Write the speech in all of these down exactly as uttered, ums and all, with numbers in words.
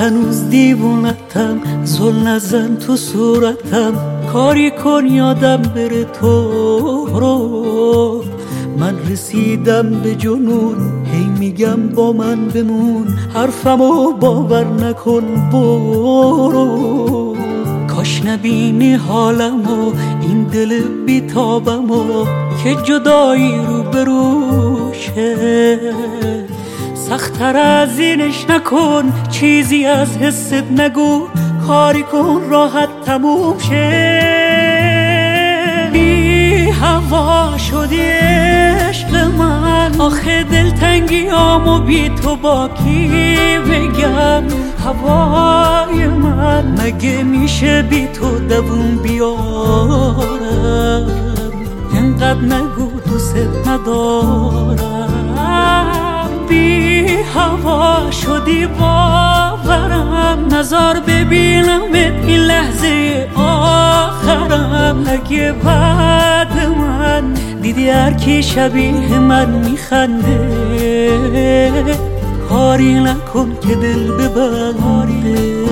هنوز دیوونتم، زل نزن تو صورتم، کاری کن یادم بره تو رو. من رسیدم به جنون، هی میگم با من بمون، حرفمو باور نکن برو. کاش نبینی حالمو، این دل بیتابمو که جدایی رو بروشه. سخت‌تر از اینش نکن، چیزی از حست نگو، کاری کن راحت تموم شه. بی هوا شدی عشق من، آخه دلتنگیامو بی تو با کی بگم. هوای من مگه میشه بی تو دووم بیارم؟ اینقدر نگو دوست ندارم. بی هوا شدی باورم، نظر ببینمت این لحظه آخرم. اگه بعد من دیدی هر کی شبیه من میخنده، کاری نکن که دل ببنده.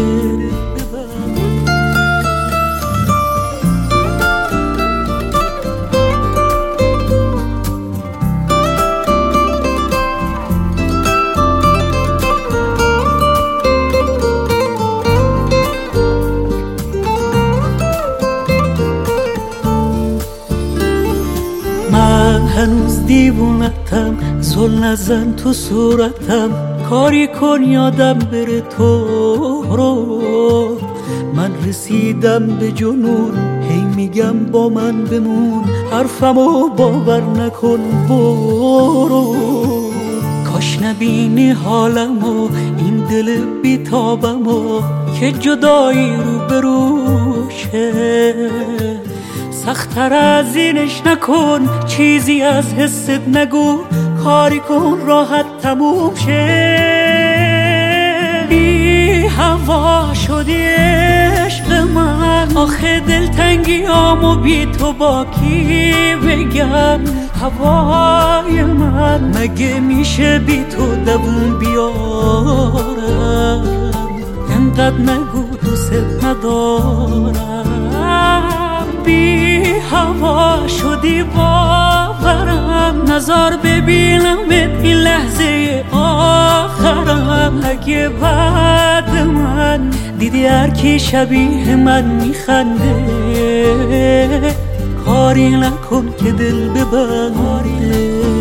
من هنوز دیوونتم، زل نزن تو صورتم، کاری کن یادم بره تو رو. من رسیدم به جنون، هی میگم با من بمون، حرفمو باور نکن برو. کاش نبینی حالمو، این دل بیتابمو که جدایی رو بروشه. سخت‌تر از اینش نکن، چیزی از حست نگو، کاری کن راحت تموم شه. بی هوا شدی عشق من، آخه دلتنگیامو بی تو با کی بگم. هوای من مگه میشه بی تو دووم بیارم؟ اینقدر نگو دوست ندارم. بی هوا شدی باورم، نظر ببینمت این لحظه آخرم. اگه بعد من دیدی هر کی شبیه من میخنده، کاری نکن که دل ببنده.